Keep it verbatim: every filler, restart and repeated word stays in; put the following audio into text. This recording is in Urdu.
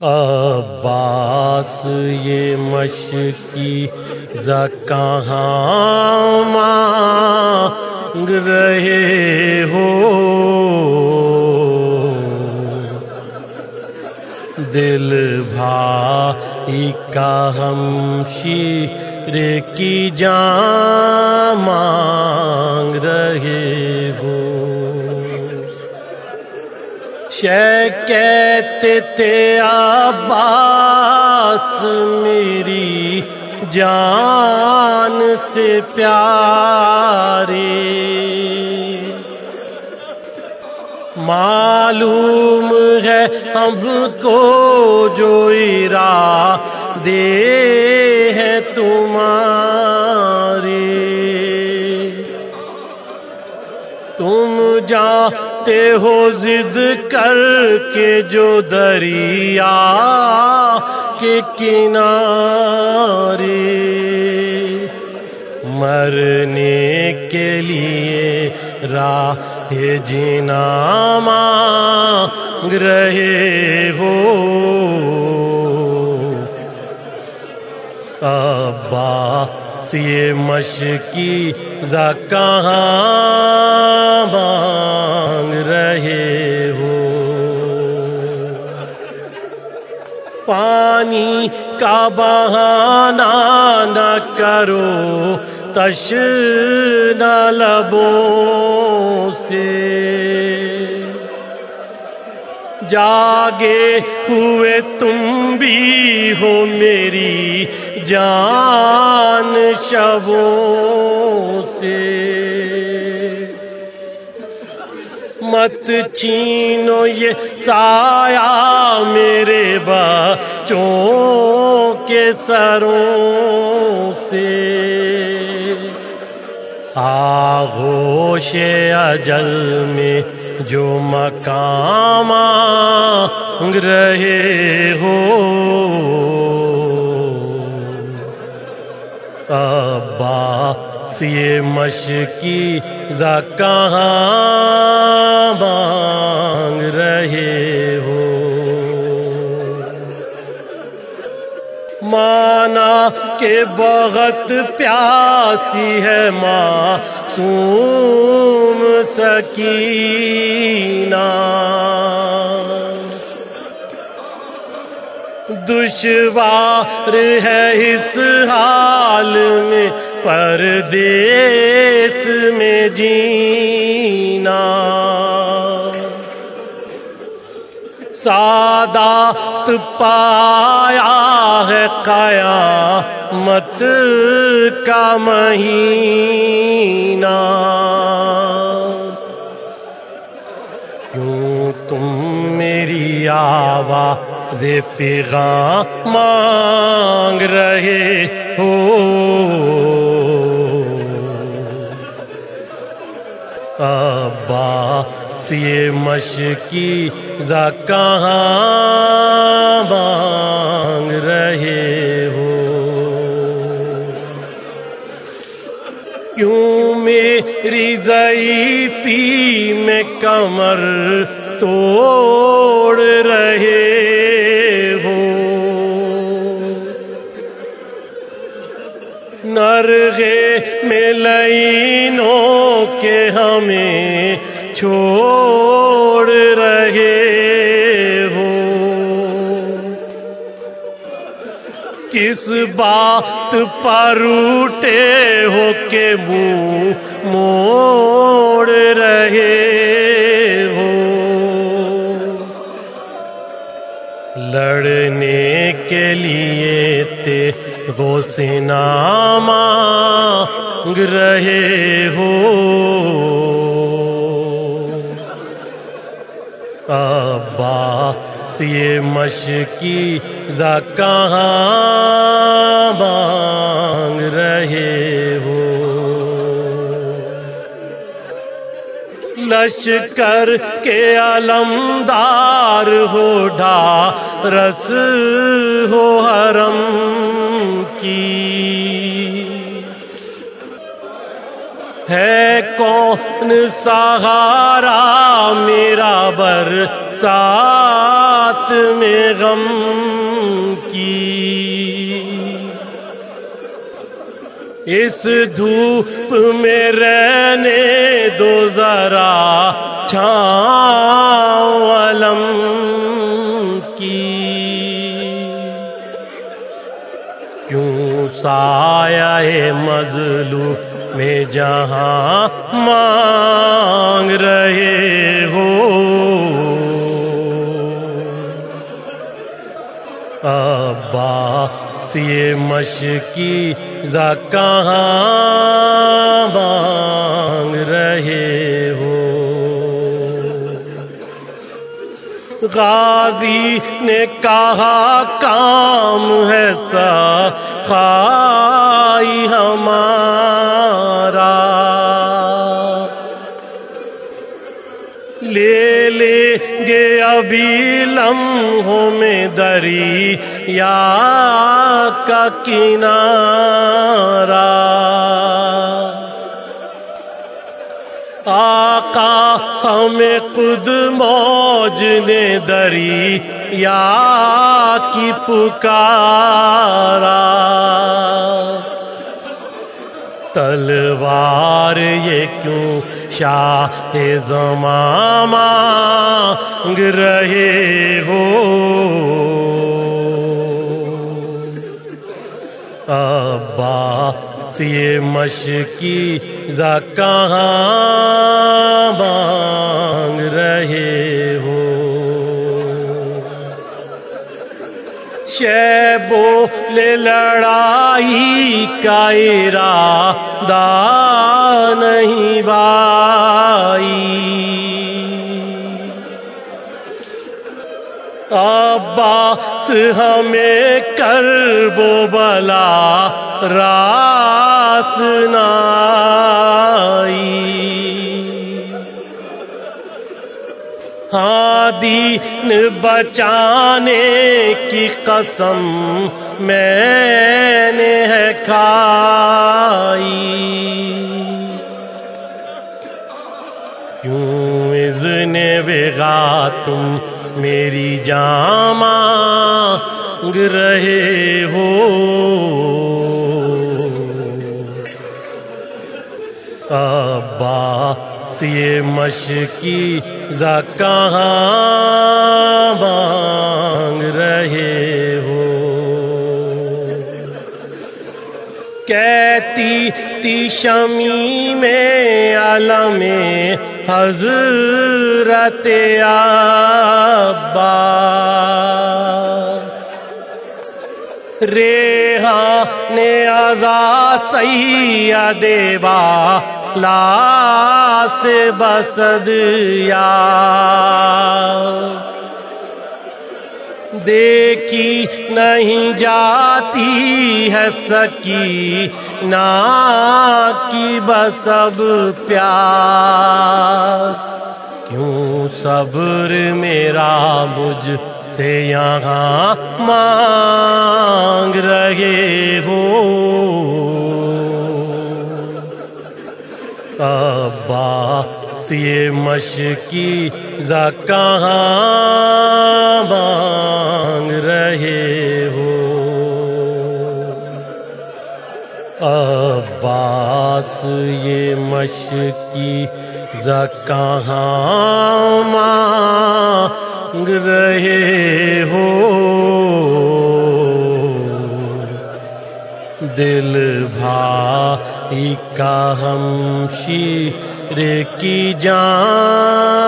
عباس یہ مشکی ذا کہاں مانگ رہے ہو، دل بھائی کا ہمشیر کی جان مانگ رہے ہو۔ شیخ کہتے تھے عباس میری جان سے پیارے، معلوم ہے ہم کو جو ارادے ہیں تمہارے، تم جاتے ہو ضد کر کے جو دریا کے کنارے، مرنے کے لیے راہ جینا مانگ رہے ہو۔ عباس یہ مشکی ذا کہاں مانگ رہے ہو، پانی کا بہانہ نہ کرو تشنہ لبوں سے، جاگے ہوئے تم بھی ہو میری جان شبوں سے، مت چھینو یہ سایہ میرے بچوں کے سروں سے، آغوش اجل میں جو مقام مانگ رہے ہو، عباس یہ مشکی ذا کہاں مانگ رہے ہو۔ مانا کہ بہت پیاسی ہے معصوم سکینہ، دشوار ہے اس حال میں پردیس میں جینا، سعادت پایا ہے قیامت کا مہینہ، کیوں تم میری آواز فغاں مانگ رہے ہو، عباس یہ مشکی ذا کہاں مانگ رہے ہو، کیوں میری ضعیفی میں کمر توڑ رہے ہو، نرغے میں لعینوں کے ہمیں چھوڑ رہے ہو، کس بات پر روٹے ہو کہ منہ موڑ رہے ہو، لڑنے کے لیے تیغوں سے نام مانگ رہے ہو، عباس یہ مشکی ذا کہاں مانگ رہے ہو، لشکر کے علمدار ہو ڈھارس ہو حرم کی، ہے کون سہارا میرا برسات میں غم کی، اس دھوپ میں رہنے دو ذرا چھاؤں علم کی، کیوں سایہ مظلوم میں جہاں مانگ رہے ہو، عباس یہ مشکی ذا کہاں مانگ رہے ہو۔ غازی نے کہا کام ہے سخائی ہمارا، لے لیں گے ابھی لمحوں میں دریا کا کنارہ، آقا ہمیں خود موج نے دریا کی پکارا، تلوار یہ کیوں شاہ زماں مانگ رہے ہو، عباس یہ مشکی ذا کہاں مانگ رہے ہو۔ شیبو لے لڑائی کا ارادہ نہیں بھائی، عباس ہمیں کرب و بلا راس نہ آئی، ہاں دین بچانے کی قسم میں نے ہے کھائی، کیوں اذن بغا تم میری جان مانگ رہے ہو، عباس یہ مشکی ذا کہاں مانگ رہے ہو۔ کہتی تھی شمی میں علم حضرت عباس، ریحان عزا سید والا سے بسد یار، دیکھی نہیں جاتی ہے سکینہ کی بسب پیاس، کیوں صبر میرا مجھ سے یہاں مانگ رہے ہو، عباس یہ مشکی ذا کہاں مانگ رہے ہو، عباس یہ مشکی ذا کہاں مانگ رہے ہو، دل بھائی کا ہمشیر کی جان